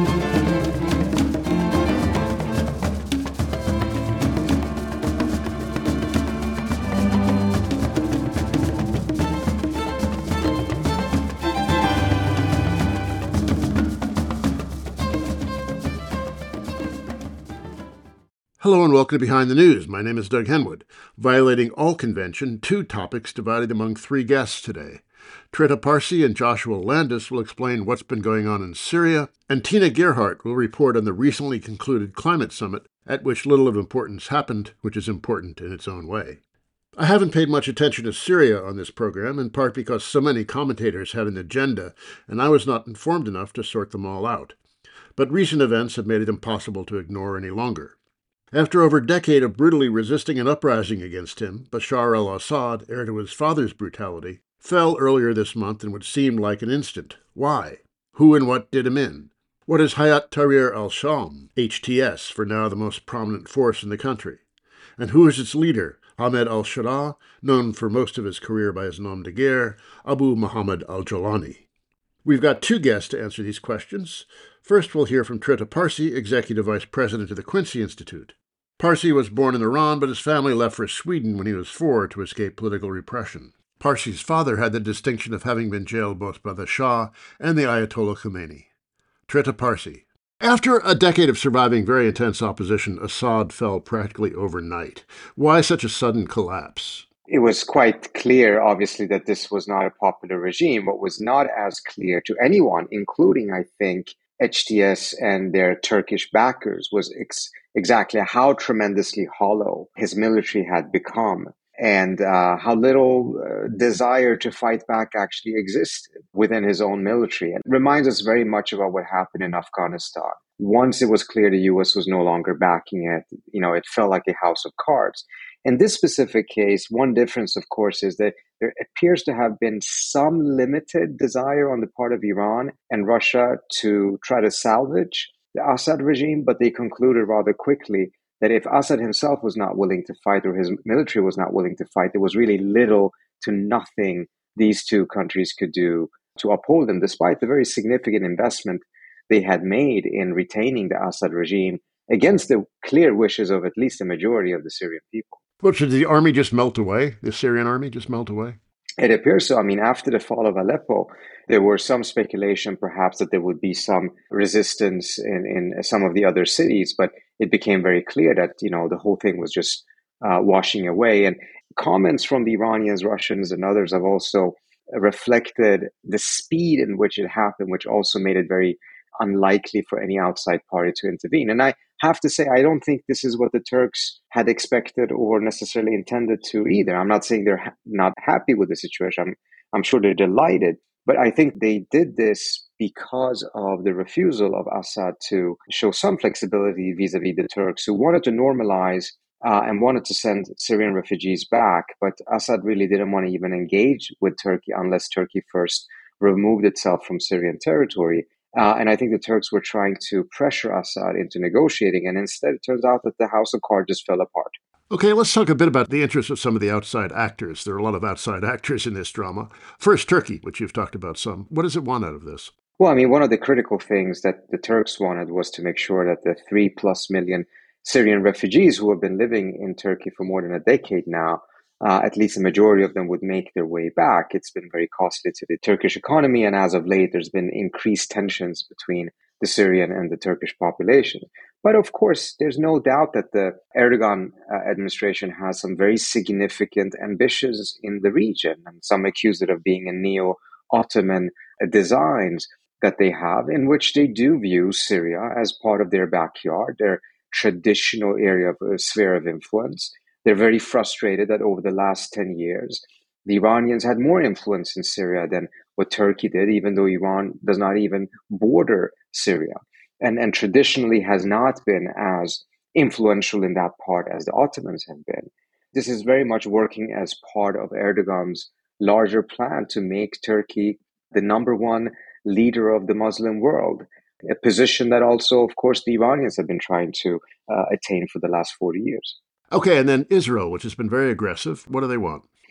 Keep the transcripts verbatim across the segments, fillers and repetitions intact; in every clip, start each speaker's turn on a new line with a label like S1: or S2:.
S1: Hello and welcome to Behind the News. My name is Doug Henwood. Violating all convention, two topics divided among three guests today. Trita Parsi and Joshua Landis will explain what's been going on in Syria, and Tina Gerhardt will report on the recently concluded climate summit, at which little of importance happened, which is important in its own way. I haven't paid much attention to Syria on this program, in part because so many commentators had an agenda, and I was not informed enough to sort them all out. But recent events have made it impossible to ignore any longer. After over a decade of brutally resisting an uprising against him, Bashar al-Assad, heir to his father's brutality, fell earlier this month in what seemed like an instant. Why? Who and what did him in? What is Hayat Tahrir al-Sham, H T S, for now the most prominent force in the country? And who is its leader, Ahmed al-Sharaa, known for most of his career by his nom de guerre, Abu Muhammad al-Jolani? We've got two guests to answer these questions. First, we'll hear from Trita Parsi, Executive Vice President of the Quincy Institute. Parsi was born in Iran, but his family left for Sweden when he was four to escape political repression. Parsi's father had the distinction of having been jailed both by the Shah and the Ayatollah Khomeini. Trita Parsi. After a decade of surviving very intense opposition, Assad fell practically overnight. Why such a sudden collapse?
S2: It was quite clear, obviously, that this was not a popular regime. What was not as clear to anyone, including, I think, H T S and their Turkish backers, was ex- exactly how tremendously hollow his military had become and uh, how little uh, desire to fight back actually existed within his own military. And it reminds us very much about what happened in Afghanistan. Once it was clear the U S was no longer backing it, you know, it felt like a house of cards. In this specific case, one difference, of course, is that there appears to have been some limited desire on the part of Iran and Russia to try to salvage the Assad regime, but they concluded rather quickly that if Assad himself was not willing to fight or his military was not willing to fight, there was really little to nothing these two countries could do to uphold them, despite the very significant investment they had made in retaining the Assad regime against the clear wishes of at least a majority of the Syrian people.
S1: Well, should the army just melt away? The Syrian army just melt away?
S2: It appears so. I mean, after the fall of Aleppo, there were some speculation perhaps that there would be some resistance in, in some of the other cities, but it became very clear that, you know, the whole thing was just uh, washing away. And comments from the Iranians, Russians, and others have also reflected the speed in which it happened, which also made it very unlikely for any outside party to intervene. And I have to say, I don't think this is what the Turks had expected or necessarily intended to either. I'm not saying they're ha- not happy with the situation. I'm, I'm sure they're delighted. But I think they did this because of the refusal of Assad to show some flexibility vis-a-vis the Turks, who wanted to normalize uh, and wanted to send Syrian refugees back. But Assad really didn't want to even engage with Turkey unless Turkey first removed itself from Syrian territory. Uh, and I think the Turks were trying to pressure Assad into negotiating, and instead it turns out that the house of cards just fell apart.
S1: Okay, let's talk a bit about the interests of some of the outside actors. There are a lot of outside actors in this drama. First, Turkey, which you've talked about some. What does it want out of this?
S2: Well, I mean, one of the critical things that the Turks wanted was to make sure that the three plus million Syrian refugees who have been living in Turkey for more than a decade now, Uh, at least a majority of them would make their way back. It's been very costly to the Turkish economy, and as of late, there's been increased tensions between the Syrian and the Turkish population. But of course, there's no doubt that the Erdogan uh, administration has some very significant ambitions in the region, and some accuse it of being a neo-Ottoman uh, designs that they have, in which they do view Syria as part of their backyard, their traditional area of uh, sphere of influence. They're very frustrated that over the last ten years, the Iranians had more influence in Syria than what Turkey did, even though Iran does not even border Syria and, and traditionally has not been as influential in that part as the Ottomans have been. This is very much working as part of Erdogan's larger plan to make Turkey the number one leader of the Muslim world, a position that also, of course, the Iranians have been trying to uh, attain for the last forty years.
S1: Okay, and then Israel, which has been very aggressive. What do they want?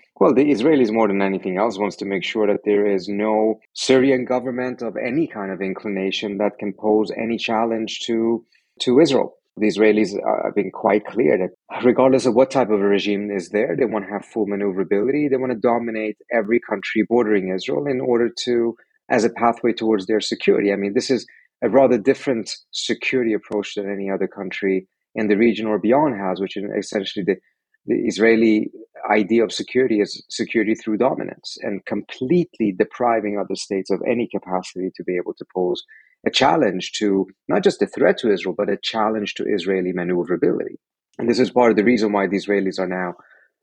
S2: Well, the Israelis, more than anything else, wants to make sure that there is no Syrian government of any kind of inclination that can pose any challenge to to Israel. The Israelis have been quite clear that regardless of what type of a regime is there, they want to have full maneuverability. They want to dominate every country bordering Israel in order to, as a pathway towards their security. I mean, this is a rather different security approach than any other country in the region or beyond has, which is essentially the, the Israeli idea of security is security through dominance and completely depriving other states of any capacity to be able to pose a challenge to not just a threat to Israel, but a challenge to Israeli maneuverability. And this is part of the reason why the Israelis are now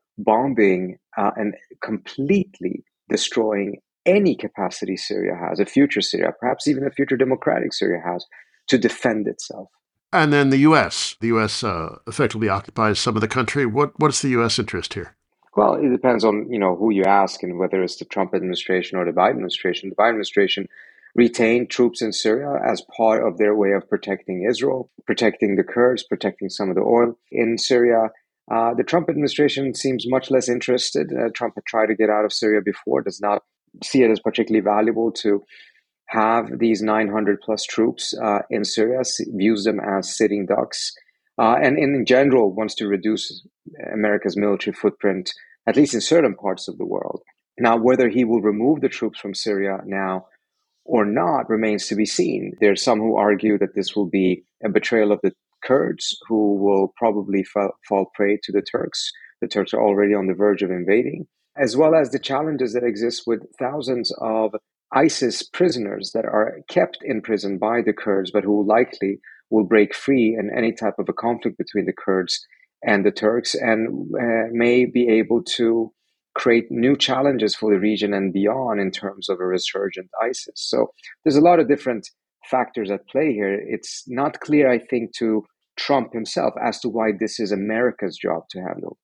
S2: bombing uh, and completely destroying any capacity Syria has, a future Syria, perhaps even a future democratic Syria has, to defend itself.
S1: And then the U S. The U S uh, effectively occupies some of the country. What What's the U S interest here?
S2: Well, it depends on, you know, who you ask and whether it's the Trump administration or the Biden administration. The Biden administration retained troops in Syria as part of their way of protecting Israel, protecting the Kurds, protecting some of the oil in Syria. Uh, the Trump administration seems much less interested. Uh, Trump had tried to get out of Syria before, does not see it as particularly valuable to have these nine hundred plus troops uh, in Syria, views them as sitting ducks, uh, and in general wants to reduce America's military footprint, at least in certain parts of the world. Now, whether he will remove the troops from Syria now or not remains to be seen. There's some who argue that this will be a betrayal of the Kurds, who will probably fa- fall prey to the Turks. The Turks are already on the verge of invading, as well as the challenges that exist with thousands of ISIS prisoners that are kept in prison by the Kurds, but who likely will break free in any type of a conflict between the Kurds and the Turks, and uh, may be able to create new challenges for the region and beyond in terms of a resurgent ISIS. So there's a lot of different factors at play here. It's not clear, I think, to Trump himself as to why this is America's job to handle.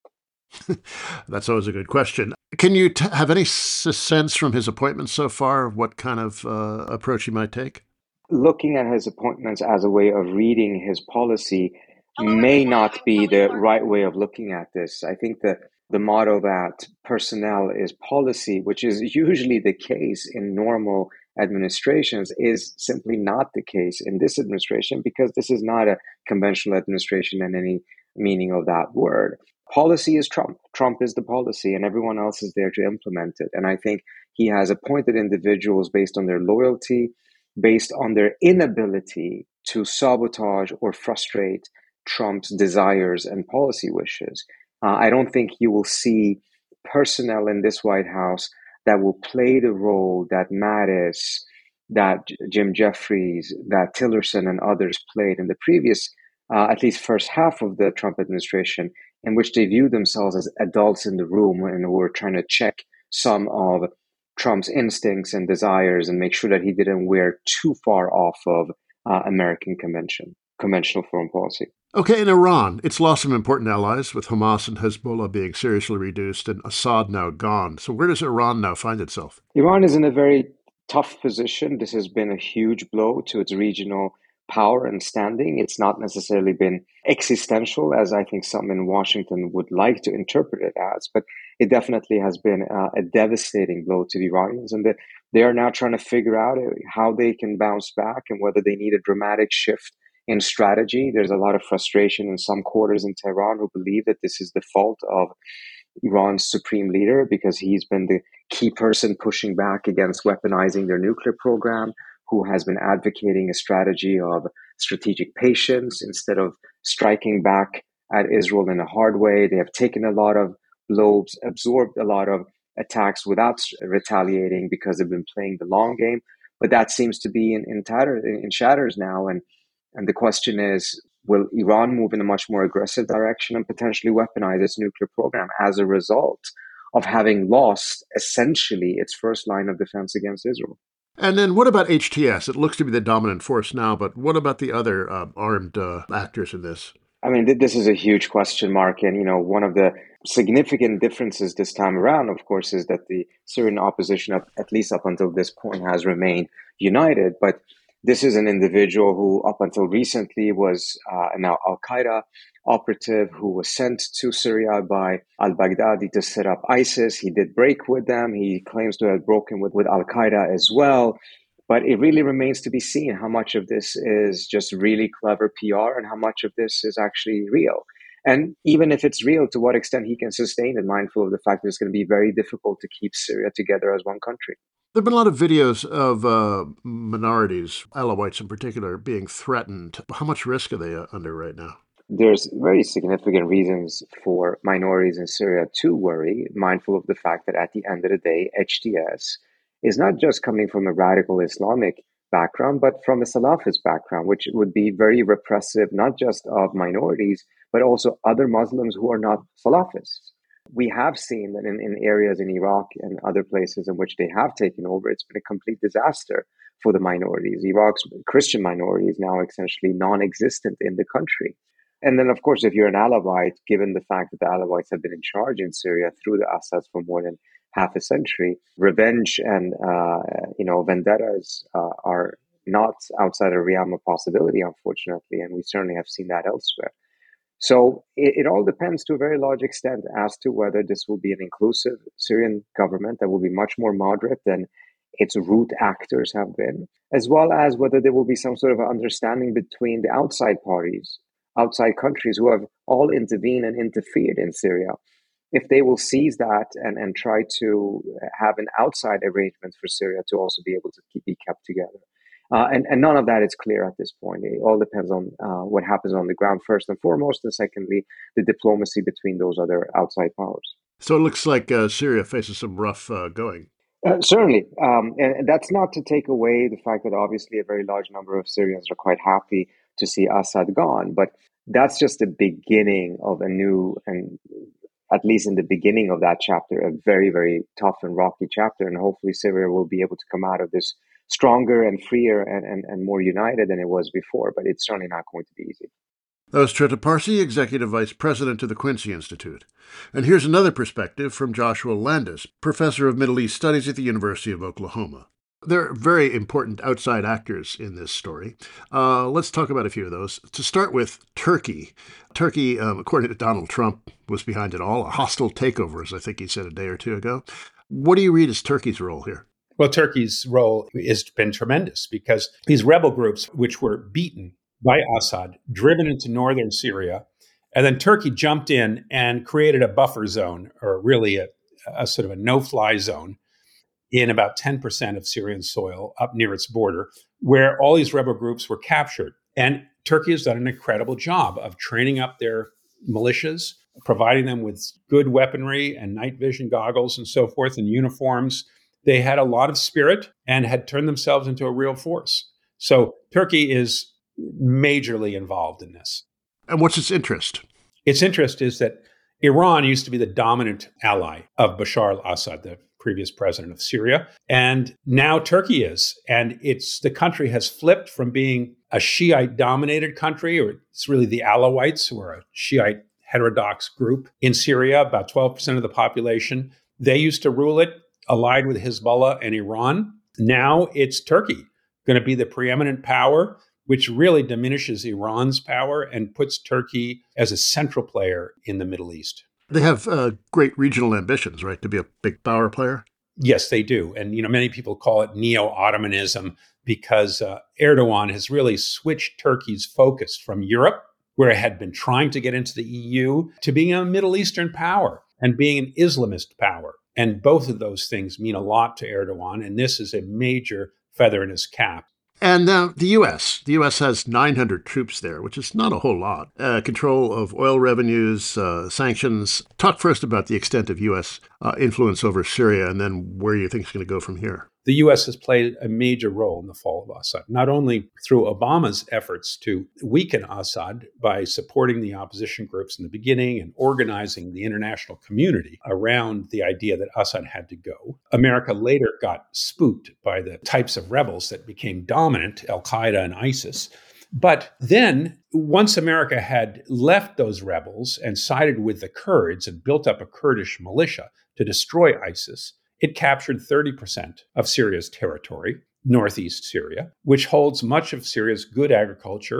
S1: That's always a good question. Can you t- have any s- sense from his appointments so far of what kind of uh, approach he might take?
S2: Looking at his appointments as a way of reading his policy may not be the right way of looking at this. I think that the motto that personnel is policy, which is usually the case in normal administrations, is simply not the case in this administration, because this is not a conventional administration in any meaning of that word. Policy is Trump. Trump is the policy, and everyone else is there to implement it. And I think he has appointed individuals based on their loyalty, based on their inability to sabotage or frustrate Trump's desires and policy wishes. Uh, I don't think you will see personnel in this White House that will play the role that Mattis, that Jim Jeffries, that Tillerson and others played in the previous, uh, at least first half of the Trump administration, in which they viewed themselves as adults in the room and were trying to check some of Trump's instincts and desires and make sure that he didn't wear too far off of uh, American convention, conventional foreign policy.
S1: Okay, in Iran, it's lost some important allies, with Hamas and Hezbollah being seriously reduced and Assad now gone. So where does Iran now find itself?
S2: Iran is in a very tough position. This has been a huge blow to its regional power and standing. It's not necessarily been existential, as I think some in Washington would like to interpret it as, but it definitely has been uh, a devastating blow to the Iranians. And the, they are now trying to figure out how they can bounce back and whether they need a dramatic shift in strategy. There's a lot of frustration in some quarters in Tehran who believe that this is the fault of Iran's supreme leader, because he's been the key person pushing back against weaponizing their nuclear program, who has been advocating a strategy of strategic patience instead of striking back at Israel in a hard way. They have taken a lot of blows, absorbed a lot of attacks without retaliating because they've been playing the long game. But that seems to be in, in, tatter, in shatters now. And, and the question is, will Iran move in a much more aggressive direction and potentially weaponize its nuclear program as a result of having lost essentially its first line of defense against Israel?
S1: And then what about H T S? It looks to be the dominant force now, but what about the other uh, armed uh, actors in this?
S2: I mean, th- this is a huge question mark. And, you know, one of the significant differences this time around, of course, is that the Syrian opposition, up, at least up until this point, has remained united. But this is an individual who, up until recently, was uh, now Al-Qaeda, operative who was sent to Syria by al-Baghdadi to set up ISIS. He did break with them. He claims to have broken with, with al-Qaeda as well. But it really remains to be seen how much of this is just really clever P R and how much of this is actually real. And even if it's real, to what extent he can sustain it, mindful of the fact that it's going to be very difficult to keep Syria together as one country.
S1: There have been a lot of videos of uh, minorities, Alawites in particular, being threatened. How much risk are they under right now?
S2: There's very significant reasons for minorities in Syria to worry, mindful of the fact that at the end of the day, H T S is not just coming from a radical Islamic background, but from a Salafist background, which would be very repressive, not just of minorities, but also other Muslims who are not Salafists. We have seen that in, in areas in Iraq and other places in which they have taken over, it's been a complete disaster for the minorities. Iraq's Christian minority is now essentially non-existent in the country. And then, of course, if you're an Alawite, given the fact that the Alawites have been in charge in Syria through the Assads for more than half a century, revenge and uh, you know vendettas uh, are not outside of realm of possibility, unfortunately, and we certainly have seen that elsewhere. So it, it all depends to a very large extent as to whether this will be an inclusive Syrian government that will be much more moderate than its root actors have been, as well as whether there will be some sort of understanding between the outside parties, outside countries who have all intervened and interfered in Syria. If they will seize that and, and try to have an outside arrangement for Syria to also be able to keep, be kept together. Uh, and, and none of that is clear at this point. It all depends on uh, what happens on the ground first and foremost, and secondly, the diplomacy between those other outside powers.
S1: So it looks like uh, Syria faces some rough uh, going.
S2: Uh, certainly. Um, and, and that's not to take away the fact that obviously a very large number of Syrians are quite happy to see Assad gone. But that's just the beginning of a new, and at least in the beginning of that chapter, a very, very tough and rocky chapter. And hopefully Syria will be able to come out of this stronger and freer and, and, and more united than it was before. But it's certainly not going to be easy.
S1: That was Trita Parsi, Executive Vice President of the Quincy Institute. And here's another perspective from Joshua Landis, Professor of Middle East Studies at the University of Oklahoma. There are very important outside actors in this story. Uh, let's talk about a few of those. To start with, Turkey. Turkey, um, according to Donald Trump, was behind it all. A hostile takeover, as I think he said a day or two ago. What do you read as Turkey's role here?
S3: Well, Turkey's role has been tremendous because these rebel groups, which were beaten by Assad, driven into northern Syria, and then Turkey jumped in and created a buffer zone, or really a, a sort of a no-fly zone, in about ten percent of Syrian soil up near its border, where all these rebel groups were captured. And Turkey has done an incredible job of training up their militias, providing them with good weaponry and night vision goggles and so forth, and uniforms. They had a lot of spirit and had turned themselves into a real force. So Turkey is majorly involved in this.
S1: And what's its interest?
S3: Its interest is that Iran used to be the dominant ally of Bashar al-Assad, the previous president of Syria. And now Turkey is. And it's the country has flipped from being a Shiite-dominated country, or it's really the Alawites, who are a Shiite heterodox group in Syria, about twelve percent of the population. They used to rule it, allied with Hezbollah and Iran. Now it's Turkey, going to be the preeminent power, which really diminishes Iran's power and puts Turkey as a central player in the Middle East.
S1: They have uh, great regional ambitions, right, to be a big power player?
S3: Yes, they do. And, you know, many people call it neo-Ottomanism because uh, Erdogan has really switched Turkey's focus from Europe, where it had been trying to get into the E U, to being a Middle Eastern power and being an Islamist power. And both of those things mean a lot to Erdogan. And this is a major feather in his cap.
S1: And uh, the U S. The U S has nine hundred troops there, which is not a whole lot. Uh, control of oil revenues, uh, sanctions. Talk first about the extent of U S uh, influence over Syria and then where you think it's going to go from here.
S3: The U S has played a major role in the fall of Assad, not only through Obama's efforts to weaken Assad by supporting the opposition groups in the beginning and organizing the international community around the idea that Assad had to go. America later got spooked by the types of rebels that became dominant, Al-Qaeda and ISIS. But then, once America had left those rebels and sided with the Kurds and built up a Kurdish militia to destroy ISIS, it captured thirty percent of Syria's territory, northeast Syria, which holds much of Syria's good agriculture.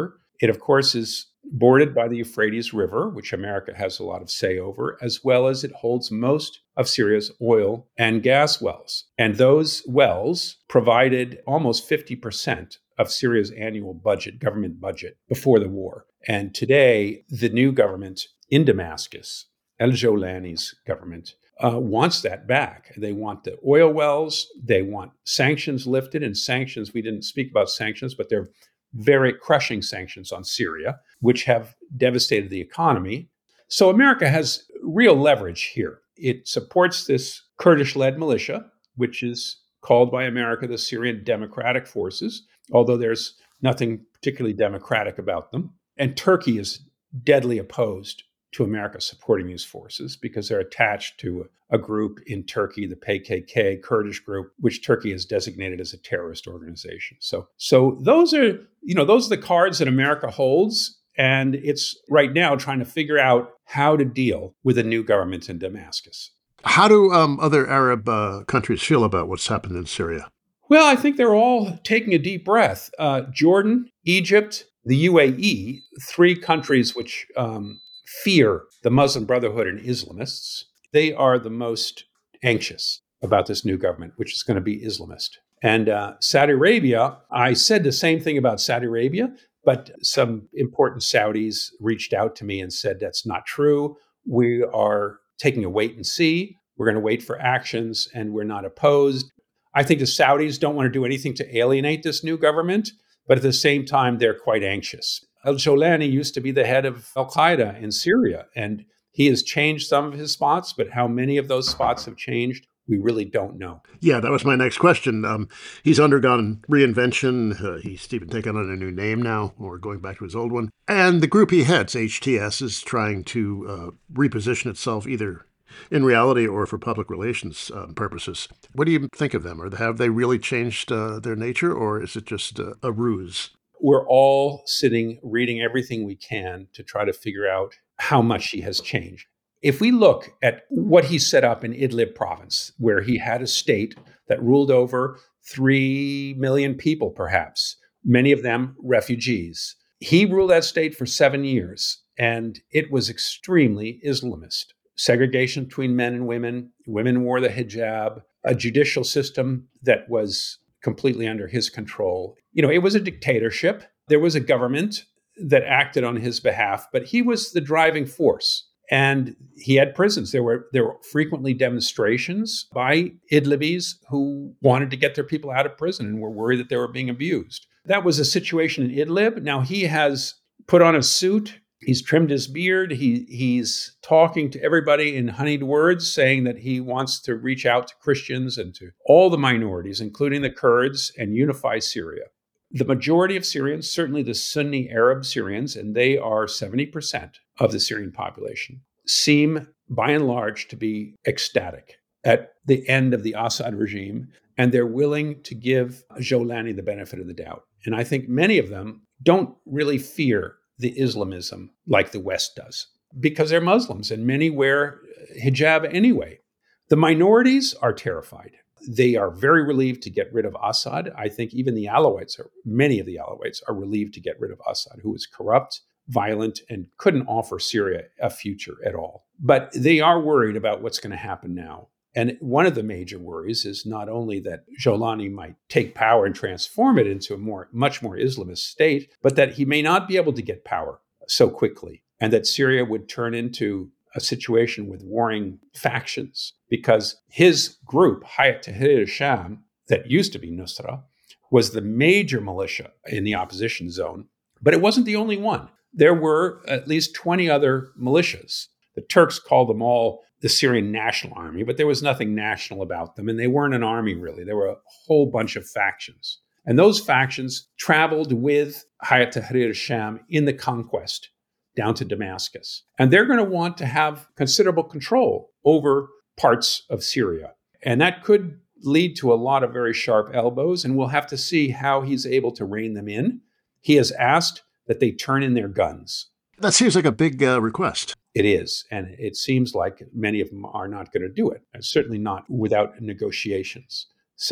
S3: It, of course, is bordered by the Euphrates River, which America has a lot of say over, as well as it holds most of Syria's oil and gas wells. And those wells provided almost fifty percent of Syria's annual budget, government budget, before the war. And today, the new government in Damascus, El-Jolani's government, uh, wants that back. They want the oil wells. They want sanctions lifted. And sanctions, we didn't speak about sanctions, but they're very crushing sanctions on Syria, which have devastated the economy. So America has real leverage here. It supports this Kurdish-led militia, which is called by America the Syrian Democratic Forces, although there's nothing particularly democratic about them. And Turkey is deadly opposed to America supporting these forces because they're attached to a group in Turkey, the P K K, Kurdish group, which Turkey has designated as a terrorist organization. So, so those are, you know, those are the cards that America holds. And it's right now trying to figure out how to deal with a new government in Damascus.
S1: How do um, other Arab uh, countries feel about what's happened in Syria?
S3: Well, I think they're all taking a deep breath. Uh, Jordan, Egypt, the U A E, three countries which um, fear the Muslim Brotherhood and Islamists, they are the most anxious about this new government, which is going to be Islamist. And uh, Saudi Arabia, I said the same thing about Saudi Arabia, but some important Saudis reached out to me and said, that's not true. We are taking a wait and see. We're going to wait for actions and we're not opposed. I think the Saudis don't want to do anything to alienate this new government, but at the same time, they're quite anxious. Al-Jolani used to be the head of Al-Qaeda in Syria, and he has changed some of his spots, but how many of those spots have changed, we really don't know.
S1: Yeah, that was my next question. Um, he's undergone reinvention. Uh, he's even taken on a new name now, or going back to his old one. And the group he heads, H T S, is trying to uh, reposition itself either in reality or for public relations um, purposes. What do you think of them? Or have they really changed uh, their nature, or is it just uh, a ruse?
S3: We're all sitting, reading everything we can to try to figure out how much he has changed. If we look at what he set up in Idlib province, where he had a state that ruled over three million people, perhaps, many of them refugees. He ruled that state for seven years, and it was extremely Islamist. Segregation between men and women, women wore the hijab, a judicial system that was completely under his control. You know, it was a dictatorship. There was a government that acted on his behalf, but he was the driving force. And he had prisons. There were there were frequently demonstrations by Idlibis who wanted to get their people out of prison and were worried that they were being abused. That was a situation in Idlib. Now he has put on a suit. He's trimmed his beard. He he's talking to everybody in honeyed words, saying that he wants to reach out to Christians and to all the minorities, including the Kurds, and unify Syria. The majority of Syrians, certainly the Sunni Arab Syrians, and they are seventy percent of the Syrian population, seem by and large to be ecstatic at the end of the Assad regime, and they're willing to give Jolani the benefit of the doubt. And I think many of them don't really fear the Islamism like the West does, because they're Muslims and many wear hijab anyway. The minorities are terrified. They are very relieved to get rid of Assad. I think even the Alawites, are, many of the Alawites are relieved to get rid of Assad, who is corrupt, violent, and couldn't offer Syria a future at all. But they are worried about what's going to happen now. And one of the major worries is not only that Jolani might take power and transform it into a more, much more Islamist state, but that he may not be able to get power so quickly, and that Syria would turn into a situation with warring factions, because his group, Hayat Tahrir al-Sham, that used to be Nusra, was the major militia in the opposition zone. But it wasn't the only one. There were at least twenty other militias. The Turks called them all the Syrian National Army, but there was nothing national about them, and they weren't an army, really. There were a whole bunch of factions. And those factions traveled with Hayat Tahrir al-Sham in the conquest down to Damascus. And they're going to want to have considerable control over parts of Syria. And that could lead to a lot of very sharp elbows, and we'll have to see how he's able to rein them in. He has asked that they turn in their guns.
S1: That seems like a big uh, request.
S3: It is. And it seems like many of them are not going to do it, and certainly not without negotiations. So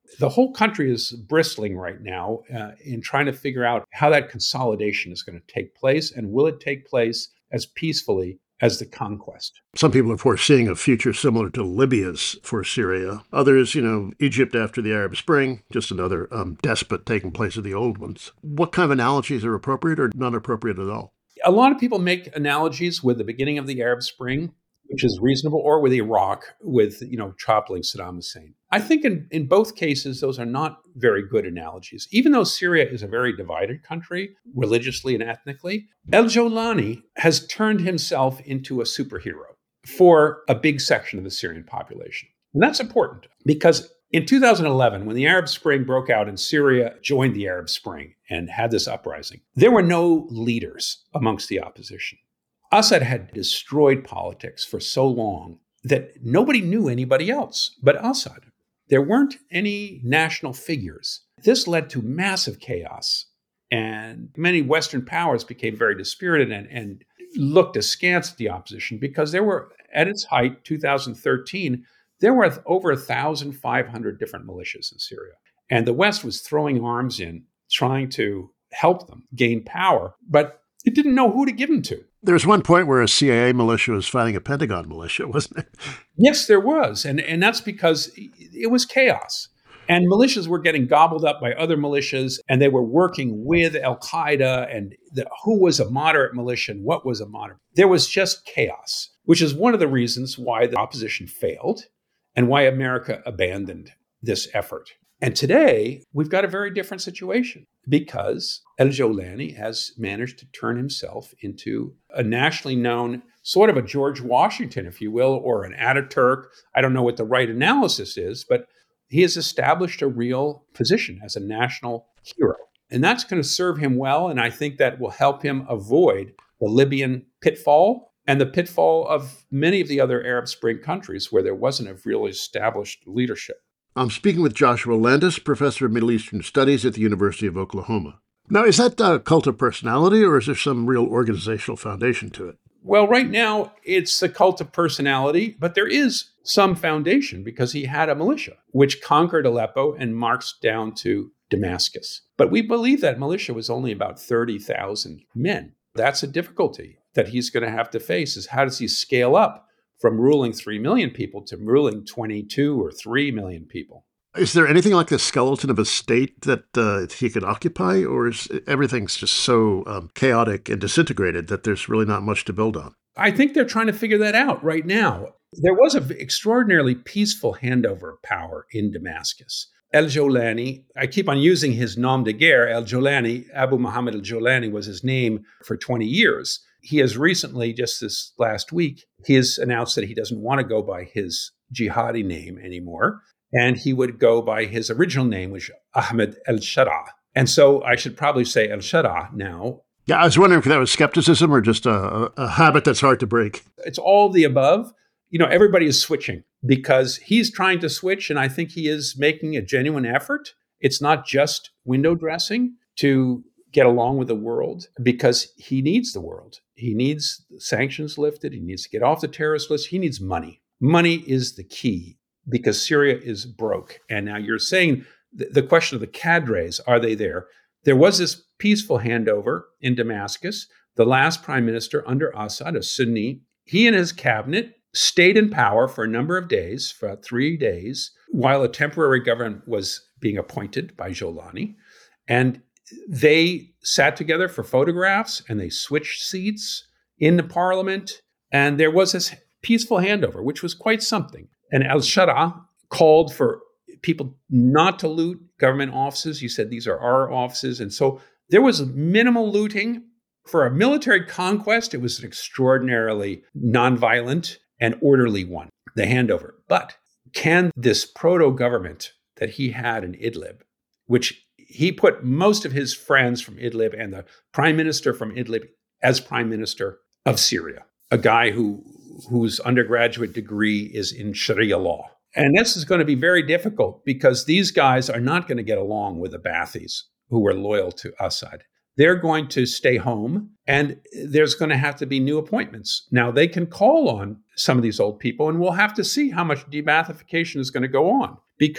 S3: The whole country is bristling right now uh, in trying to figure out how that consolidation is going to take place, and will it take place as peacefully as the conquest.
S1: Some people are foreseeing a future similar to Libya's for Syria. Others, you know, Egypt after the Arab Spring, just another um, despot taking place of the old ones. What kind of analogies are appropriate or not appropriate at all?
S3: A lot of people make analogies with the beginning of the Arab Spring, which is reasonable, or with Iraq, with, you know, toppling Saddam Hussein. I think in, in both cases, those are not very good analogies. Even though Syria is a very divided country, religiously and ethnically, al-Jawlani has turned himself into a superhero for a big section of the Syrian population. And that's important because in two thousand eleven, when the Arab Spring broke out and Syria joined the Arab Spring and had this uprising, there were no leaders amongst the opposition. Assad had destroyed politics for so long that nobody knew anybody else but Assad. There weren't any national figures. This led to massive chaos, and many Western powers became very dispirited and, and looked askance at the opposition because there were, at its height, two thousand thirteen, there were over one thousand five hundred different militias in Syria. And the West was throwing arms in, trying to help them gain power, but it didn't know who to give them to.
S1: There was one point where a C I A militia was fighting a Pentagon militia, wasn't it?
S3: Yes, there was. And, and that's because it was chaos. And militias were getting gobbled up by other militias, and they were working with al-Qaeda and the, who was a moderate militia and what was a moderate. There was just chaos, which is one of the reasons why the opposition failed and why America abandoned this effort. And today, we've got a very different situation because al-Jawlani has managed to turn himself into a nationally known, sort of a George Washington, if you will, or an Ataturk. I don't know what the right analysis is, but he has established a real position as a national hero. And that's going to serve him well, and I think that will help him avoid the Libyan pitfall and the pitfall of many of the other Arab Spring countries where there wasn't a really established leadership.
S1: I'm speaking with Joshua Landis, professor of Middle Eastern Studies at the University of Oklahoma. Now, is that a cult of personality, or is there some real organizational foundation to it?
S3: Well, right now, it's a cult of personality, but there is some foundation because he had a militia, which conquered Aleppo and marched down to Damascus. But we believe that militia was only about thirty thousand men. That's a difficulty that he's going to have to face, is how does he scale up from ruling three million people to ruling twenty-two or three million people.
S1: Is there anything like the skeleton of a state that uh, he could occupy, or is everything's just so um, chaotic and disintegrated that there's really not much to build on?
S3: I think they're trying to figure that out right now. There was an extraordinarily peaceful handover of power in Damascus. Al-Jawlani, I keep on using his nom de guerre, Al-Jawlani, Abu Muhammad al-Jawlani was his name for twenty years. He has recently, just this last week, he has announced that he doesn't want to go by his jihadi name anymore. And he would go by his original name, which is Ahmed al-Sharaa. And so I should probably say al-Sharaa now.
S1: Yeah, I was wondering if that was skepticism or just a, a habit that's hard to break.
S3: It's all the above. You know, everybody is switching because he's trying to switch, and I think he is making a genuine effort. It's not just window dressing to get along with the world because he needs the world. He needs sanctions lifted. He needs to get off the terrorist list. He needs money. Money is the key because Syria is broke. And now you're saying th- the question of the cadres, are they there? There was this peaceful handover in Damascus. The last prime minister under Assad, a Sunni, he and his cabinet stayed in power for a number of days, for three days, while a temporary government was being appointed by Jawlani. And they sat together for photographs and they switched seats in the parliament. And there was this peaceful handover, which was quite something. And al-Sharaa called for people not to loot government offices. He said, these are our offices. And so there was minimal looting. For a military conquest, it was an extraordinarily nonviolent and orderly one, the handover. But can this proto-government that he had in Idlib, which he put most of his friends from Idlib and the prime minister from Idlib as prime minister of Syria, a guy who whose undergraduate degree is in Sharia law. And this is going to be very difficult because these guys are not going to get along with the Ba'athis who were loyal to Assad. They're going to stay home and there's going to have to be new appointments. Now, they can call on some of these old people and we'll have to see how much de-Baathification is going to go on because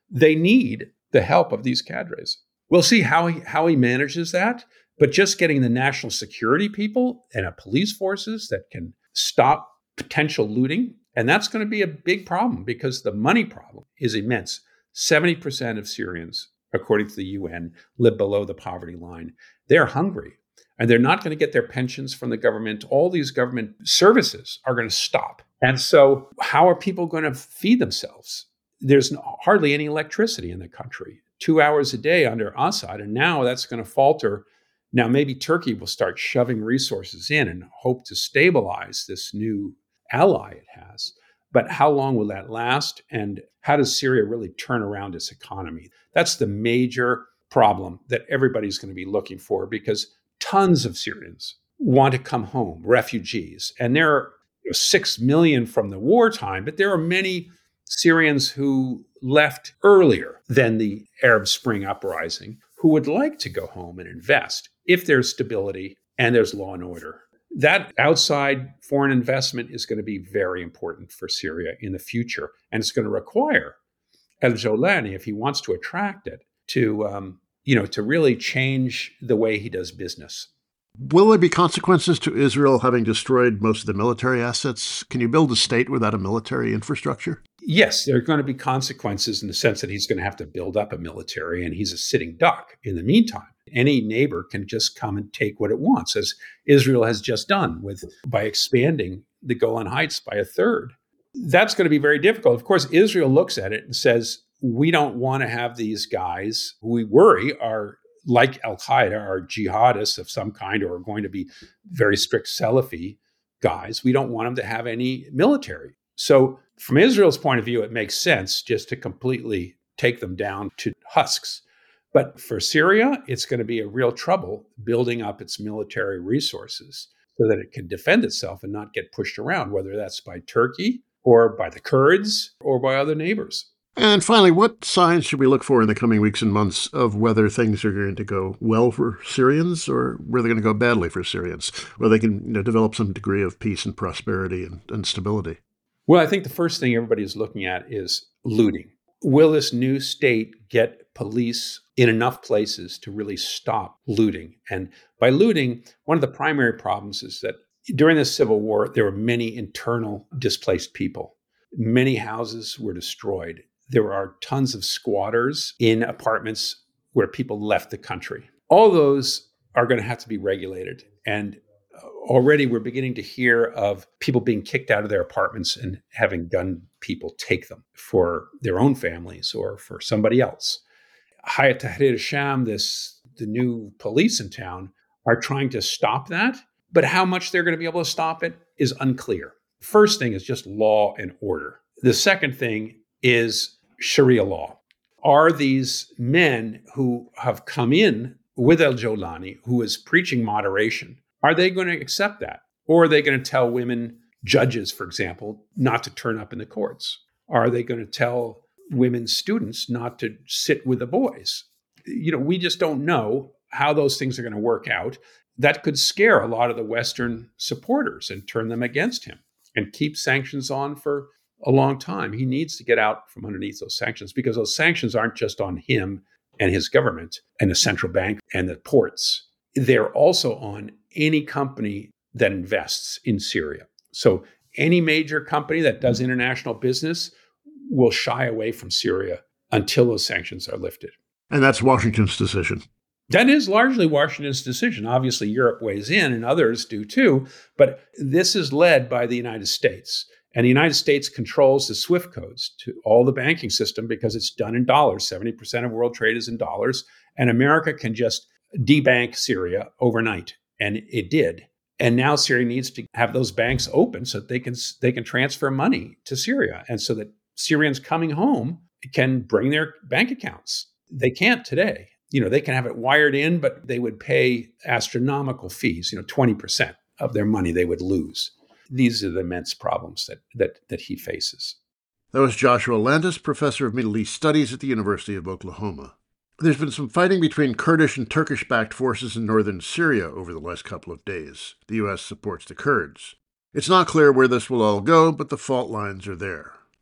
S3: they need the help of these cadres. We'll see how he, how he manages that. But just getting the national security people and a police forces that can stop potential looting, and that's going to be a big problem because the money problem is immense. seventy percent of Syrians, according to the U N, live below the poverty line. They're hungry, and they're not going to get their pensions from the government. All these government services are going to stop. And so how are people going to feed themselves? There's hardly any electricity in the country, two hours a day under Assad, and now that's going to falter. Now, maybe Turkey will start shoving resources in and hope to stabilize this new ally it has. But how long will that last? And how does Syria really turn around its economy? That's the major problem that everybody's going to be looking for, because tons of Syrians want to come home, refugees. And there are six million from the wartime, but there are many Syrians who left earlier than the Arab Spring uprising who would like to go home and invest if there's stability and there's law and order. That outside foreign investment is going to be very important for Syria in the future. And it's going to require al-Jolani, if he wants to attract it, to, um, you know, to really change the way he does business.
S1: Will there be consequences to Israel having destroyed most of the military assets? Can you build a state without a military infrastructure?
S3: Yes, there are going to be consequences in the sense that he's going to have to build up a military, and he's a sitting duck in the meantime. Any neighbor can just come and take what it wants, as Israel has just done with by expanding the Golan Heights by a third. That's going to be very difficult. Of course, Israel looks at it and says, we don't want to have these guys who we worry are like al-Qaeda, are jihadists of some kind, or are going to be very strict Salafi guys. We don't want them to have any military. So from Israel's point of view, it makes sense just to completely take them down to husks. But for Syria, it's going to be a real trouble building up its military resources so that it can defend itself and not get pushed around, whether that's by Turkey or by the Kurds or by other neighbors.
S1: And finally, what signs should we look for in the coming weeks and months of whether things are going to go well for Syrians or whether they're going to go badly for Syrians, where they can, you know, develop some degree of peace and prosperity and, and stability?
S3: Well, I think the first thing everybody is looking at is looting. Will this new state get police in enough places to really stop looting? And by looting, one of the primary problems is that during the Civil War, there were many internal displaced people. Many houses were destroyed. There are tons of squatters in apartments where people left the country. All those are going to have to be regulated. And already we're beginning to hear of people being kicked out of their apartments and having gun people take them for their own families or for somebody else. Hayat Tahrir al-Sham, this the new police in town, are trying to stop that. But how much they're going to be able to stop it is unclear. First thing is just law and order. The second thing is Sharia law. Are these men who have come in with al-Jolani, who is preaching moderation, are they going to accept that? Or are they going to tell women, judges, for example, not to turn up in the courts? Are they going to tell women students not to sit with the boys? You know, we just don't know how those things are going to work out. That could scare a lot of the Western supporters and turn them against him and keep sanctions on for a long time. He needs to get out from underneath those sanctions, because those sanctions aren't just on him and his government and the central bank and the ports. They're also on any company that invests in Syria. So any major company that does international business will shy away from Syria until those sanctions are lifted.
S1: And that's Washington's decision.
S3: That is largely Washington's decision. Obviously, Europe weighs in and others do too, but this is led by the United States. And the United States controls the SWIFT codes to all the banking system because it's done in dollars. seventy percent of world trade is in dollars. And America can just debank Syria overnight. And it did. And now Syria needs to have those banks open so that they can, they can transfer money to Syria. And so that Syrians coming home can bring their bank accounts. They can't today. You know, they can have it wired in, but they would pay astronomical fees, you know, twenty percent of their money they would lose. These are the immense problems that that that he faces.
S1: That was Joshua Landis, professor of Middle East Studies at the University of Oklahoma. There's been some fighting between Kurdish and Turkish-backed forces in northern Syria over the last couple of days. The U S supports the Kurds. It's not clear where this will all go, but the fault lines are there.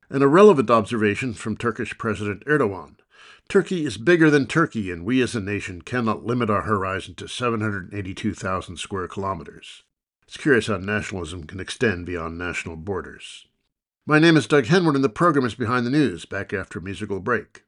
S1: and a relevant observation from Turkish President Erdogan. Turkey is bigger than Turkey, and we as a nation cannot limit our horizon to seven hundred eighty-two thousand square kilometers. It's curious how nationalism can extend beyond national borders. My name is Doug Henwood, and the program is Behind the News, back after a musical break.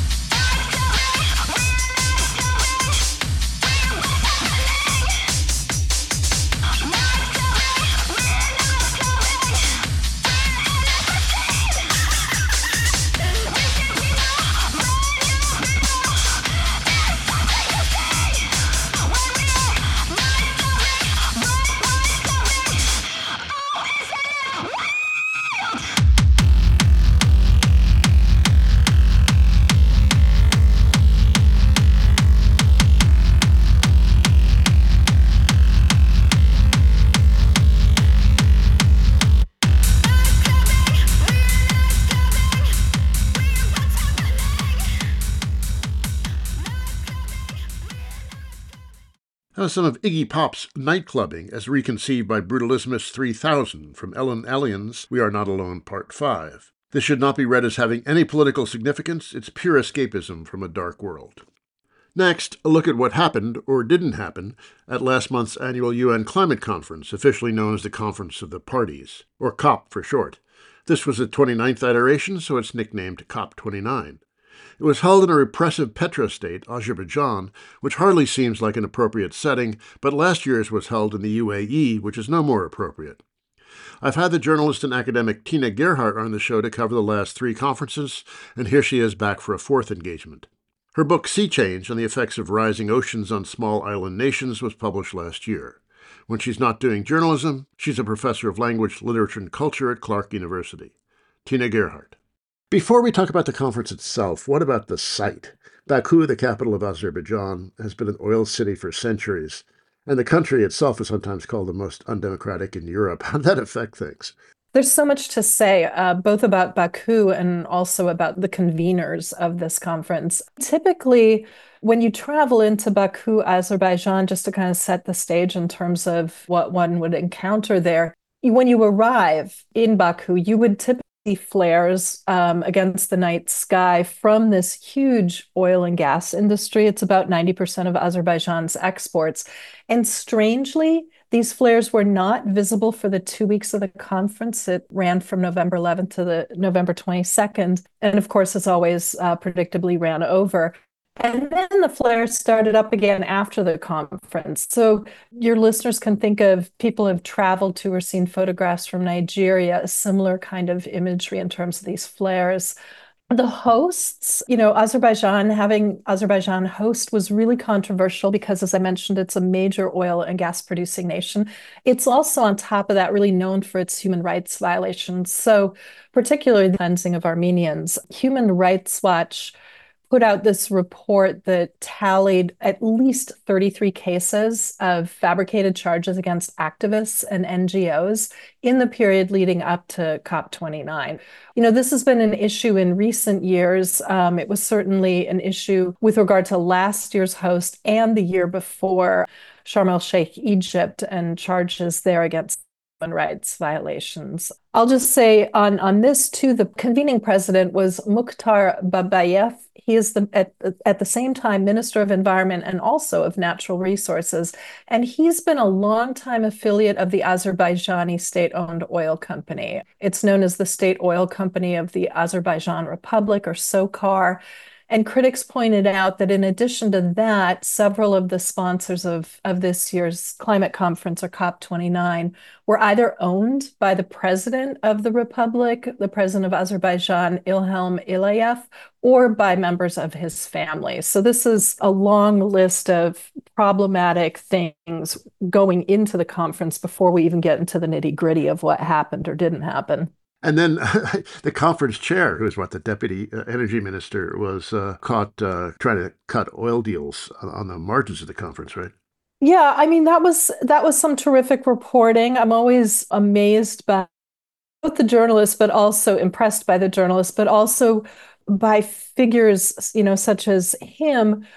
S1: That was some of Iggy Pop's Nightclubbing as reconceived by Brutalismus three thousand from Ellen Allion's We Are Not Alone Part five. This should not be read as having any political significance. It's pure escapism from a dark world. Next, a look at what happened, or didn't happen, at last month's annual U N Climate Conference, officially known as the Conference of the Parties, or COP for short. This was the twenty-ninth iteration, so it's nicknamed COP twenty-nine. It was held in a repressive petrostate, Azerbaijan, which hardly seems like an appropriate setting, but last year's was held in the U A E, which is no more appropriate. I've had the journalist and academic Tina Gerhardt on the show to cover the last three conferences, and here she is back for a fourth engagement. Her book Sea Change on the Effects of Rising Oceans on Small Island Nations was published last year. When she's not doing journalism, she's a professor of language, literature, and culture at Clark University. Tina Gerhardt. Before we talk about the conference itself, what about the site? Baku, the capital of Azerbaijan, has been an oil city for centuries, and the country itself is sometimes called the most undemocratic in Europe. How did that affect things?
S4: There's so much to say, uh, both about Baku and also about the conveners of this conference. Typically, when you travel into Baku, Azerbaijan, just to kind of set the stage in terms of what one would encounter there, when you arrive in Baku, you would typically flares um, against the night sky from this huge oil and gas industry. It's about ninety percent of Azerbaijan's exports. And strangely, these flares were not visible for the two weeks of the conference. It ran from November eleventh to the November twenty-second. And of course, as always, uh, predictably ran over. And then the flares started up again after the conference. So your listeners can think of people who have traveled to or seen photographs from Nigeria, a similar kind of imagery in terms of these flares. The hosts, you know, Azerbaijan, having Azerbaijan host was really controversial because, as I mentioned, it's a major oil and gas producing nation. It's also, on top of that, really known for its human rights violations. So particularly the cleansing of Armenians. Human Rights Watch put out this report that tallied at least thirty-three cases of fabricated charges against activists and N G Os in the period leading up to COP twenty-nine. You know, this has been an issue in recent years. Um, it was certainly an issue with regard to last year's host and the year before, Sharm el-Sheikh, Egypt, and charges there against human rights violations. I'll just say on, on this too, the convening president was Mukhtar Babayev. He is the, at, at the same time Minister of Environment and also of Natural Resources. And he's been a longtime affiliate of the Azerbaijani state-owned oil company. It's known as the State Oil Company of the Azerbaijan Republic, or SOCAR. And critics pointed out that in addition to that, several of the sponsors of, of this year's climate conference, or COP twenty-nine, were either owned by the president of the republic, the president of Azerbaijan, Ilham Aliyev, or by members of his family. So this is a long list of problematic things going into the conference before we even get into the nitty-gritty of what happened or didn't happen.
S1: And then the conference chair, who is what the deputy uh, energy minister, was uh, caught uh, trying to cut oil deals on the margins of the conference, right?
S4: Yeah, I mean, that was that was some terrific reporting. I'm always amazed by both the journalists, but also impressed by the journalists, but also by figures, you know, such as him,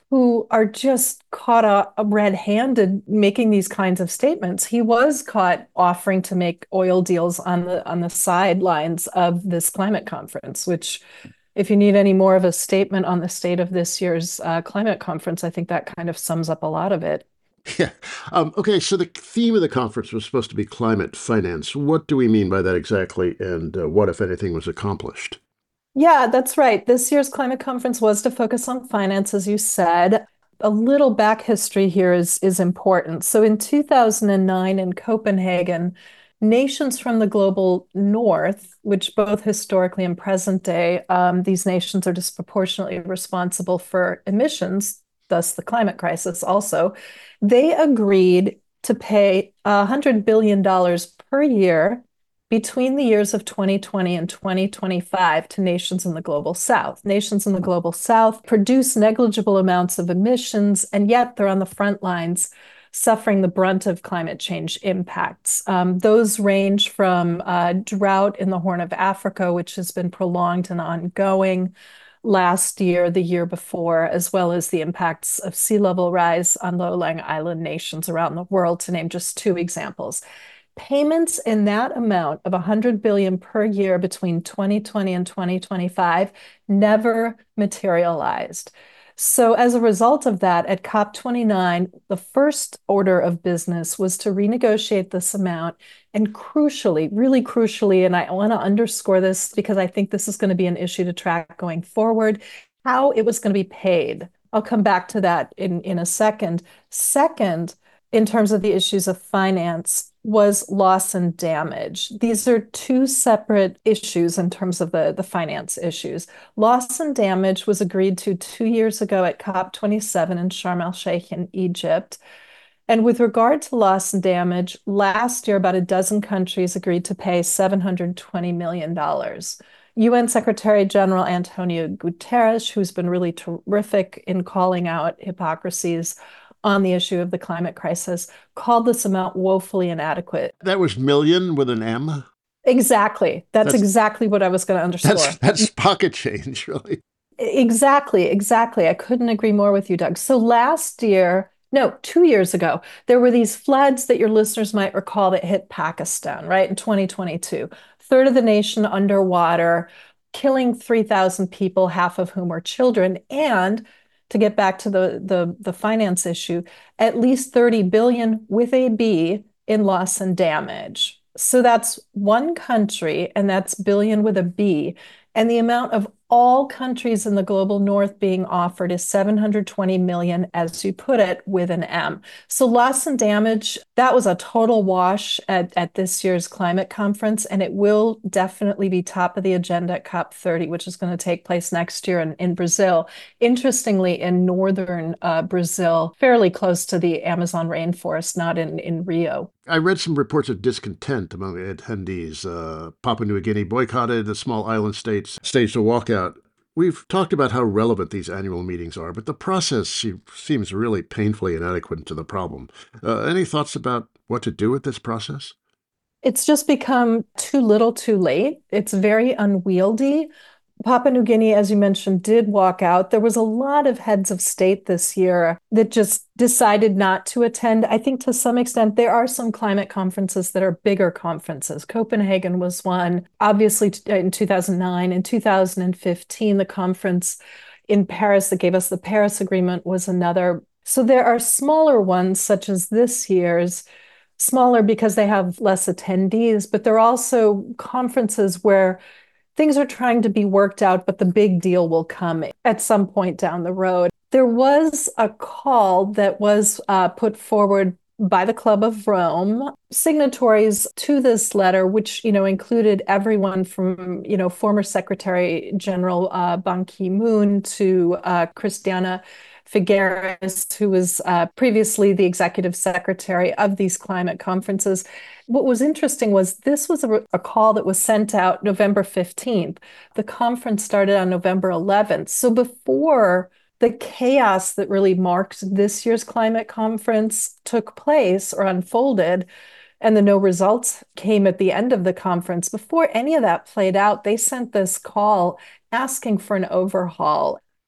S4: who are just caught uh, red-handed making these kinds of statements. He was caught offering to make oil deals on the on the sidelines of this climate conference, which, if you need any more of a statement on the state of this year's uh, climate conference, I think that kind of sums up a lot of it.
S1: Yeah. Um, okay, so the theme of the conference was supposed to be climate finance. What do we mean by that exactly, and uh, what, if anything, was accomplished?
S4: Yeah, that's right. This year's climate conference was to focus on finance, as you said. A little back history here is, is important. So in two thousand nine in Copenhagen, nations from the global north, which both historically and present day, um, these nations are disproportionately responsible for emissions, thus the climate crisis also, they agreed to pay one hundred billion dollars per year between the years of twenty twenty and twenty twenty-five to nations in the global south. Nations in the global south produce negligible amounts of emissions, and yet they're on the front lines suffering the brunt of climate change impacts. Um, those range from uh, drought in the Horn of Africa, which has been prolonged and ongoing last year, the year before, as well as the impacts of sea level rise on low-lying island nations around the world, to name just two examples. Payments in that amount of one hundred billion dollars per year between twenty twenty and twenty twenty-five never materialized. So as a result of that, at COP twenty-nine, the first order of business was to renegotiate this amount. And crucially, really crucially, and I want to underscore this because I think this is going to be an issue to track going forward, how it was going to be paid. I'll come back to that in, in a second. Second, in terms of the issues of finance, was loss and damage. These are two separate issues in terms of the, the finance issues. Loss and damage was agreed to two years ago at COP twenty-seven in Sharm el-Sheikh in Egypt. And with regard to loss and damage, last year, about a dozen countries agreed to pay seven hundred twenty million dollars. U N Secretary General Antonio Guterres, who's been really terrific in calling out hypocrisies on the issue of the climate crisis, called this amount woefully inadequate.
S1: That was million with an M?
S4: Exactly. That's, that's exactly what I was going to underscore.
S1: That's, that's pocket change, really.
S4: Exactly, exactly. I couldn't agree more with you, Doug. So last year, no, two years ago, there were these floods that your listeners might recall that hit Pakistan, right, in twenty twenty-two. Third of the nation underwater, killing three thousand people, half of whom were children, and to get back to the, the, the finance issue, at least thirty billion with a B in loss and damage. So that's one country, and that's billion with a B. And the amount of all countries in the global north being offered is seven hundred twenty million, as you put it, with an M. So loss and damage, that was a total wash at, at this year's climate conference, and it will definitely be top of the agenda at COP thirty, which is going to take place next year in, in Brazil. Interestingly, in northern uh, Brazil, fairly close to the Amazon rainforest, not in, in Rio.
S1: I read some reports of discontent among the attendees. Uh, Papua New Guinea boycotted, the small island states staged a walkout. We've talked about how relevant these annual meetings are, but the process seems really painfully inadequate to the problem. Uh, any thoughts about what to do with this process?
S4: It's just become too little too late. It's very unwieldy. Papua New Guinea, as you mentioned, did walk out. There was a lot of heads of state this year that just decided not to attend. I think to some extent, there are some climate conferences that are bigger conferences. Copenhagen was one, obviously in two thousand nine. In two thousand fifteen, the conference in Paris that gave us the Paris Agreement was another. So there are smaller ones, such as this year's, smaller because they have less attendees, but there are also conferences where things are trying to be worked out, but the big deal will come at some point down the road. There was a call that was uh, put forward by the Club of Rome, signatories to this letter, which, you know, included everyone from, you know, former Secretary General uh, Ban Ki-moon to uh, Christiana Figueres, who was uh, previously the executive secretary of these climate conferences. What was interesting was this was a, a call that was sent out November fifteenth. The conference started on November eleventh. So before the chaos that really marked this year's climate conference took place or unfolded, and the no results came at the end of the conference, before any of that played out, they sent this call asking for an overhaul.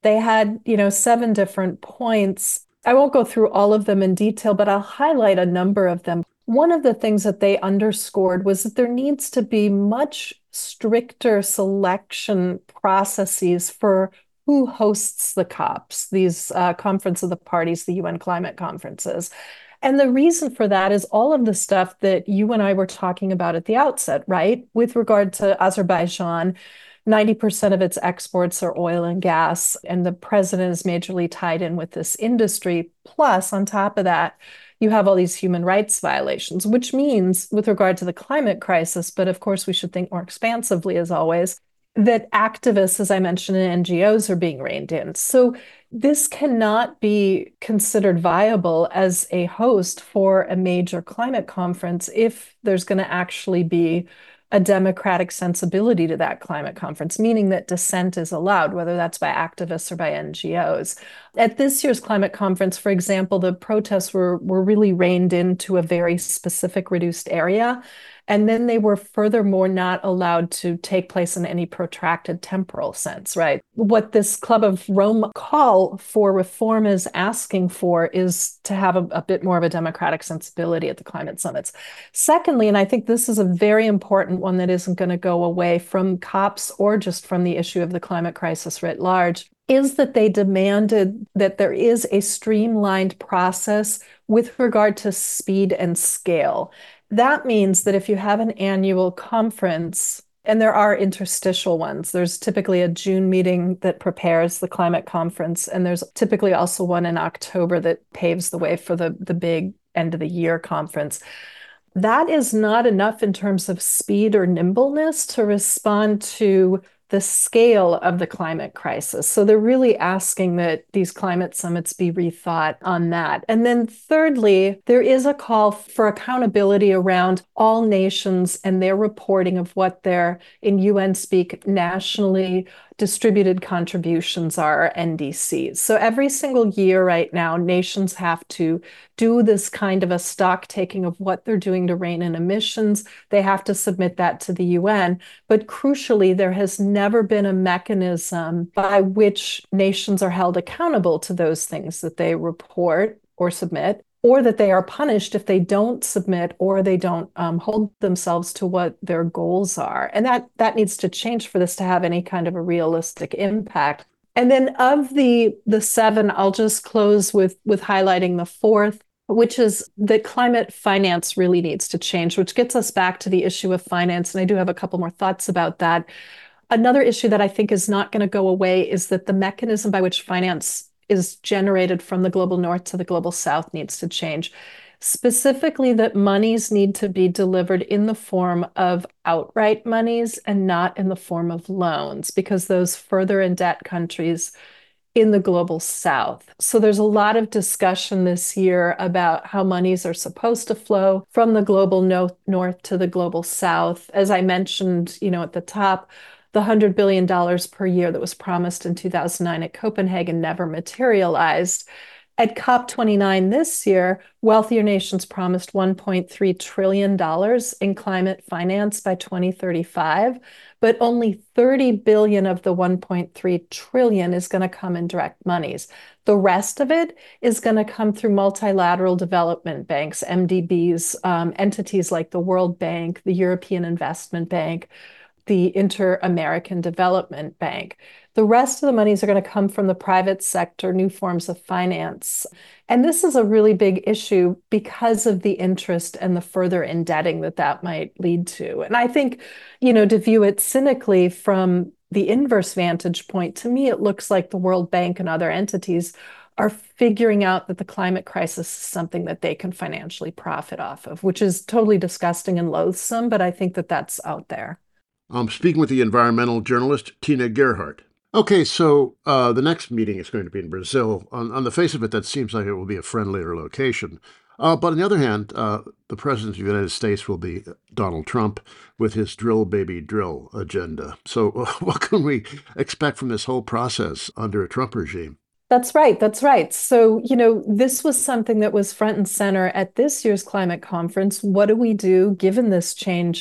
S4: They had, you know, seven different points. I won't go through all of them in detail, but I'll highlight a number of them. One of the things that they underscored was that there needs to be much stricter selection processes for who hosts the COPs, these uh, Conference of the Parties, the U N climate conferences. And the reason for that is all of the stuff that you and I were talking about at the outset, right? With regard to Azerbaijan, ninety percent of its exports are oil and gas, and the president is majorly tied in with this industry. Plus, on top of that, you have all these human rights violations, which means, with regard to the climate crisis, but of course we should think more expansively as always, that activists, as I mentioned, and N G Os are being reined in. So this cannot be considered viable as a host for a major climate conference if there's going to actually be a democratic sensibility to that climate conference, meaning that dissent is allowed, whether that's by activists or by N G Os. At this year's climate conference, for example, the protests were, were really reined into a very specific reduced area. And then they were furthermore not allowed to take place in any protracted temporal sense, right? What this Club of Rome call for reform is asking for is to have a, a bit more of a democratic sensibility at the climate summits. Secondly, and I think this is a very important one that isn't going to go away from COPs or just from the issue of the climate crisis writ large, is that they demanded that there is a streamlined process with regard to speed and scale. That means that if you have an annual conference, and there are interstitial ones, there's typically a June meeting that prepares the climate conference, and there's typically also one in October that paves the way for the, the big end of the year conference. That is not enough in terms of speed or nimbleness to respond to the scale of the climate crisis. So they're really asking that these climate summits be rethought on that. And then thirdly, there is a call for accountability around all nations and their reporting of what their, in U N speak, nationally distributed contributions are, N D Cs. So every single year right now, nations have to do this kind of a stock taking of what they're doing to rein in emissions. They have to submit that to the U N. But crucially, there has never been a mechanism by which nations are held accountable to those things that they report or submit, or that they are punished if they don't submit or they don't um, hold themselves to what their goals are. And that, that needs to change for this to have any kind of a realistic impact. And then of the, the seven, I'll just close with, with highlighting the fourth, which is that climate finance really needs to change, which gets us back to the issue of finance. And I do have a couple more thoughts about that. Another issue that I think is not going to go away is that the mechanism by which finance is generated from the global north to the global south needs to change. Specifically, that monies need to be delivered in the form of outright monies and not in the form of loans, because those further in debt countries in the global south. So there's a lot of discussion this year about how monies are supposed to flow from the global no- north to the global south. As I mentioned, you know, at the top, the one hundred billion dollars per year that was promised in two thousand nine at Copenhagen never materialized. At COP twenty-nine this year, wealthier nations promised one point three trillion dollars in climate finance by twenty thirty-five, but only thirty billion dollars of the one point three trillion dollars is going to come in direct monies. The rest of it is going to come through multilateral development banks, M D Bs, um, entities like the World Bank, the European Investment Bank, the Inter-American Development Bank. The rest of the monies are going to come from the private sector, new forms of finance. And this is a really big issue because of the interest and the further indebting that that might lead to. And I think, you know, to view it cynically from the inverse vantage point, to me, it looks like the World Bank and other entities are figuring out that the climate crisis is something that they can financially profit off of, which is totally disgusting and loathsome, but I think that that's out there.
S1: I'm speaking with the environmental journalist Tina Gerhart. Okay, so uh, the next meeting is going to be in Brazil. On, on the face of it, that seems like it will be a friendlier location. Uh, but on the other hand, uh, the president of the United States will be Donald Trump with his drill, baby, drill agenda. So uh, what can we expect from this whole process under a Trump regime?
S4: That's right. That's right. So, you know, this was something that was front and center at this year's climate conference. What do we do given this change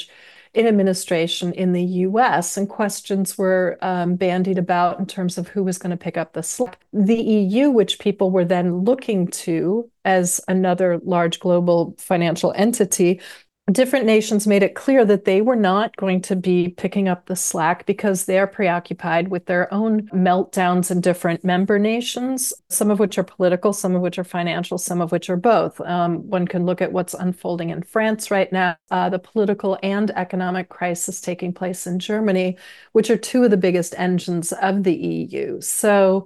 S4: in administration in the U S, and questions were um, bandied about in terms of who was going to pick up the slack. The E U, which people were then looking to as another large global financial entity, different nations made it clear that they were not going to be picking up the slack because they're preoccupied with their own meltdowns in different member nations, some of which are political, some of which are financial, some of which are both. Um, one can look at what's unfolding in France right now, uh, the political and economic crisis taking place in Germany, which are two of the biggest engines of the E U. So,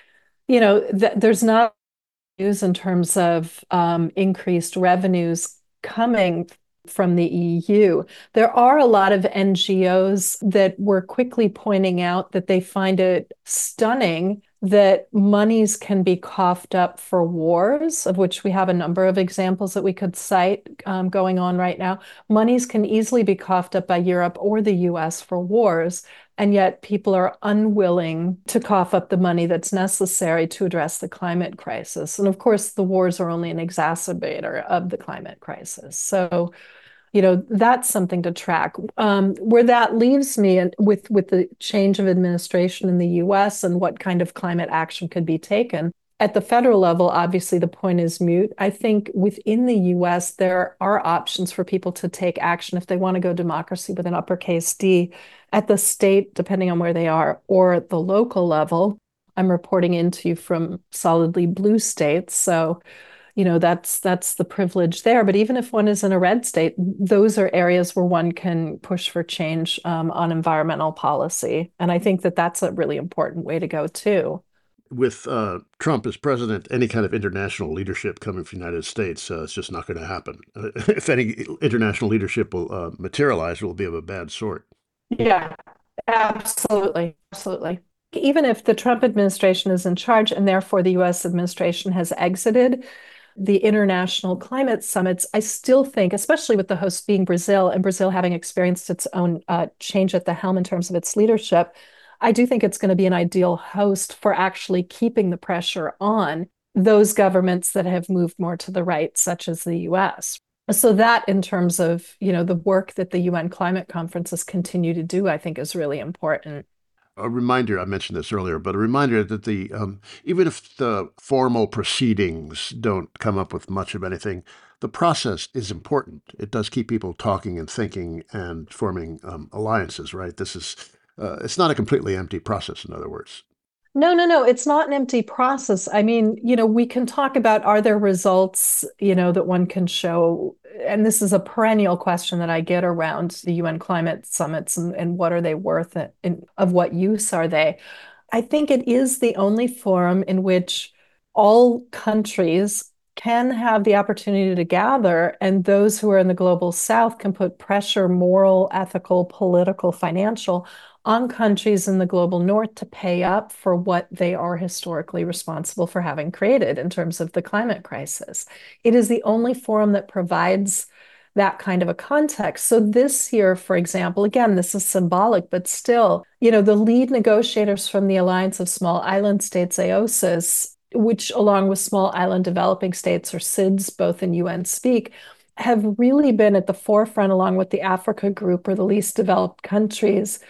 S4: you know, th- there's not news in terms of um, increased revenues coming from the E U. There are a lot of N G Os that were quickly pointing out that they find it stunning that monies can be coughed up for wars, of which we have a number of examples that we could cite um, going on right now. Monies can easily be coughed up by Europe or the U S for wars, and yet people are unwilling to cough up the money that's necessary to address the climate crisis. And of course, the wars are only an exacerbator of the climate crisis. So, you know, that's something to track. Um, where that leaves me and with, with the change of administration in the U S and what kind of climate action could be taken. At the federal level, obviously, the point is moot. I think within the U S, there are options for people to take action if they want to go democracy with an uppercase D at the state, depending on where they are, or at the local level. I'm reporting into you from solidly blue states. So, you know, that's that's the privilege there. But even if one is in a red state, those are areas where one can push for change um, on environmental policy. And I think that that's a really important way to go, too.
S1: With uh, Trump as president, any kind of international leadership coming from the United States, uh, it's just not going to happen. Uh, if any international leadership will uh, materialize, it will be of a bad sort.
S4: Yeah, absolutely. Absolutely. Even if the Trump administration is in charge and therefore the U S administration has exited the international climate summits, I still think, especially with the host being Brazil and Brazil having experienced its own uh, change at the helm in terms of its leadership, I do think it's going to be an ideal host for actually keeping the pressure on those governments that have moved more to the right, such as the U S. So that in terms of, you know, the work that the U N climate conferences continue to do, I think is really important.
S1: A reminder, I mentioned this earlier, but a reminder that the um, even if the formal proceedings don't come up with much of anything, the process is important. It does keep people talking and thinking and forming um, alliances, right? This is uh, it's not a completely empty process, in other words.
S4: No, no, no. It's not an empty process. I mean, you know, we can talk about are there results, you know, that one can show. And this is a perennial question that I get around the U N climate summits and, and what are they worth and of what use are they? I think it is the only forum in which all countries can have the opportunity to gather, and those who are in the global south can put pressure, moral, ethical, political, financial, on countries in the global north to pay up for what they are historically responsible for having created in terms of the climate crisis. It is the only forum that provides that kind of a context. So this year, for example, again, this is symbolic, but still, you know, the lead negotiators from the Alliance of Small Island States, A O S I S, which along with Small Island Developing States, or S I D S, both in U N speak, have really been at the forefront along with the Africa Group, or the least developed countries,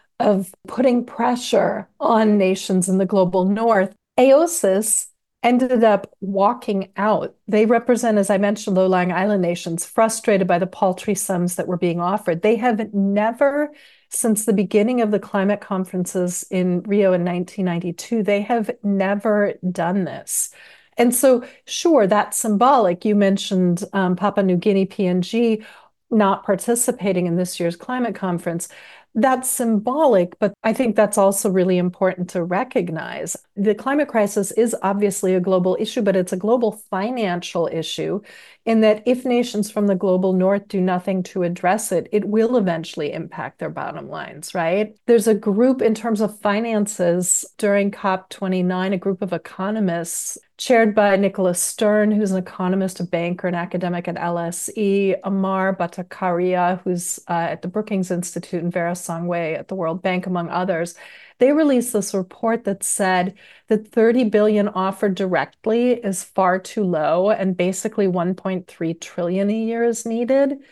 S4: of putting pressure on nations in the global north. A O S I S ended up walking out. They represent, as I mentioned, low-lying island nations frustrated by the paltry sums that were being offered. They have never, since the beginning of the climate conferences in Rio in nineteen ninety-two, they have never done this. And so, sure, that's symbolic. You mentioned um, Papua New Guinea, P N G, not participating in this year's climate conference. That's symbolic, but I think that's also really important to recognize. The climate crisis is obviously a global issue, but it's a global financial issue in that if nations from the global north do nothing to address it, it will eventually impact their bottom lines, right? There's a group in terms of finances during COP twenty-nine, a group of economists chaired by Nicholas Stern, who's an economist, a banker, and academic at L S E, Amar Bhattacharya, who's uh, at the Brookings Institute, and Vera Songwe at the World Bank, among others. They released this report that said that thirty billion dollars offered directly is far too low, and basically one point three trillion dollars a year is needed.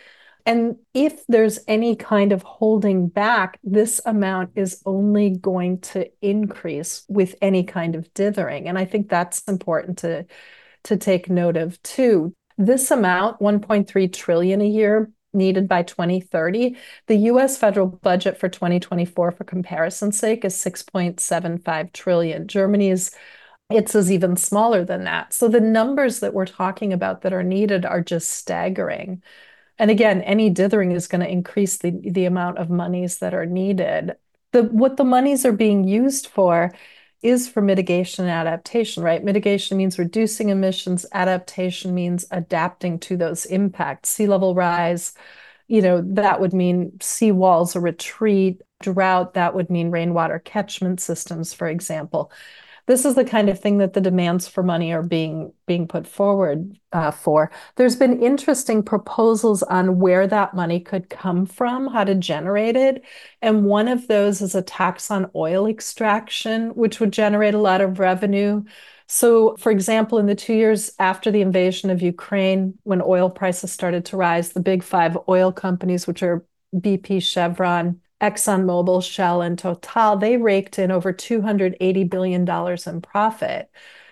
S4: And if there's any kind of holding back, this amount is only going to increase with any kind of dithering. And I think that's important to, to take note of too. This amount, one point three trillion dollars a year, needed by twenty thirty. The U S federal budget for twenty twenty-four, for comparison's sake, is six point seven five trillion dollars. Germany's, it's even smaller than that. So the numbers that we're talking about that are needed are just staggering. And again, any dithering is going to increase the, the amount of monies that are needed. The, what the monies are being used for is for mitigation and adaptation, right? Mitigation means reducing emissions. Adaptation means adapting to those impacts. Sea level rise, you know, that would mean sea walls or retreat. Drought, that would mean rainwater catchment systems, for example. This is the kind of thing that the demands for money are being being put forward uh, for. There's been interesting proposals on where that money could come from, how to generate it. And one of those is a tax on oil extraction, which would generate a lot of revenue. So, for example, in the two years after the invasion of Ukraine, when oil prices started to rise, the big five oil companies, which are B P, Chevron, ExxonMobil, Shell, and Total, they raked in over two hundred eighty billion dollars in profit.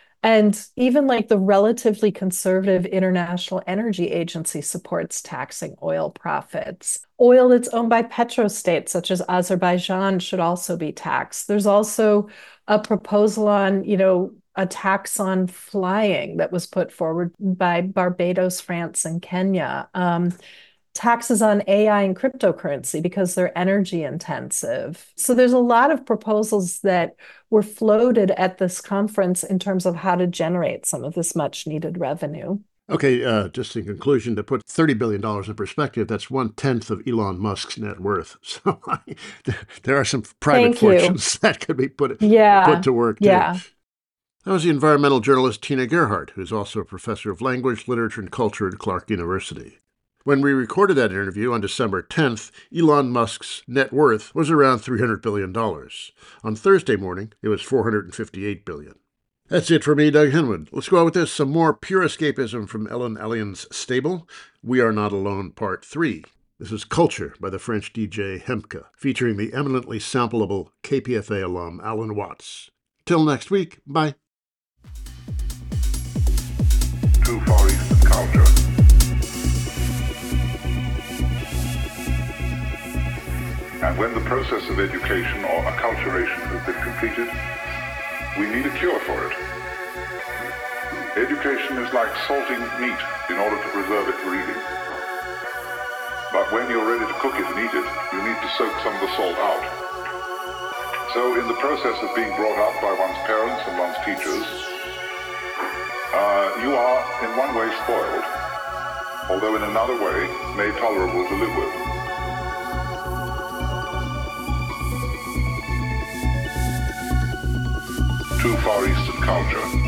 S4: And even like the relatively conservative International Energy Agency supports taxing oil profits. Oil that's owned by petrostates, such as Azerbaijan, should also be taxed. There's also a proposal on, you know, a tax on flying that was put forward by Barbados, France, and Kenya. Um, taxes on A I and cryptocurrency because they're energy intensive. So there's a lot of proposals that were floated at this conference in terms of how to generate some of this much needed revenue.
S1: Okay, uh, just in conclusion, to put thirty billion dollars in perspective, that's one-tenth of Elon Musk's net worth. So I, there are some private
S4: Thank
S1: fortunes
S4: you.
S1: that could be put,
S4: yeah.
S1: put to work, too.
S4: Yeah.
S1: That was the environmental journalist Tina Gerhardt, who's also a professor of language, literature, and culture at Clark University. When we recorded that interview on December tenth, Elon Musk's net worth was around three hundred billion dollars. On Thursday morning, it was four hundred fifty-eight billion dollars. That's it for me, Doug Henwood. Let's go out with this, some more pure escapism from Ellen Allion's stable. We Are Not Alone, Part three. This is Culture by the French D J Hemke, featuring the eminently sampleable K P F A alum Alan Watts. Till next week, bye.
S5: Too Far Eastern Culture. And when the process of education or acculturation has been completed, we need a cure for it. Education is like salting meat in order to preserve it for eating. But when you're ready to cook it and eat it, you need to soak some of the salt out. So in the process of being brought up by one's parents and one's teachers, uh, you are in one way spoiled, although in another way made tolerable to live with. Too Far Eastern Culture.